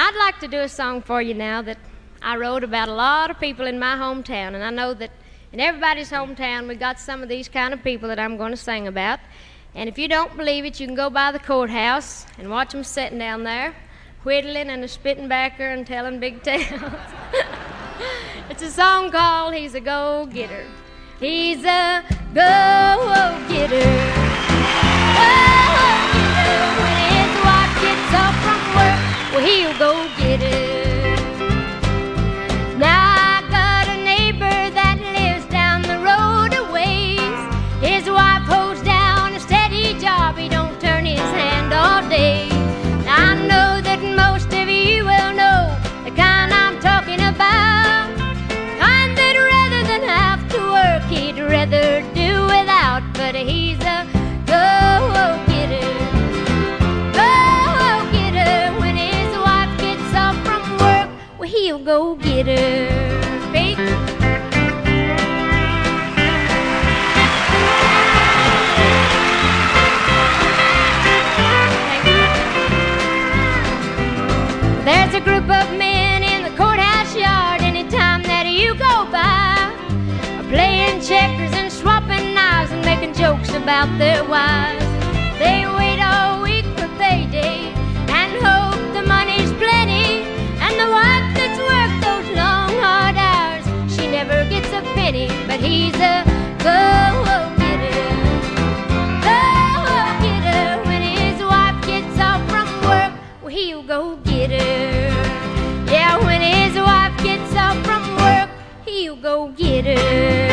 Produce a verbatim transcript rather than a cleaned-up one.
I'd like to do a song for you now that I wrote about a lot of people in my hometown, and I know that in everybody's hometown we got some of these kind of people that I'm going to sing about. And if you don't believe it, you can go by the courthouse and watch them sitting down there, whittling and a spitting backer and telling big tales. It's a song called He's a Go-Getter. He's a go-getter. Go-getter. When his wife gets off from work, well, he'll go get her. Now I got a neighbor that lives down the road a ways. His wife holds down a steady job. He don't turn his hand all day. Now I know that most of you will know the kind I'm talking about. Kind that rather than have to work, he'd rather do without. But he's a go-getter. Go-getter. When his wife gets off from work, well, he'll go get her. Speak. There's a group of men in the courthouse yard anytime that you go by, playing checkers and swapping knives and making jokes about their wives. They wait all week for payday and hope the money's plenty, and the wife that's worked those long hard hours, she never gets a penny. But he's a go-getter. Go-getter. When his wife gets off from work, well, he'll go get her. Yeah, when his wife gets off from work, he'll go get her.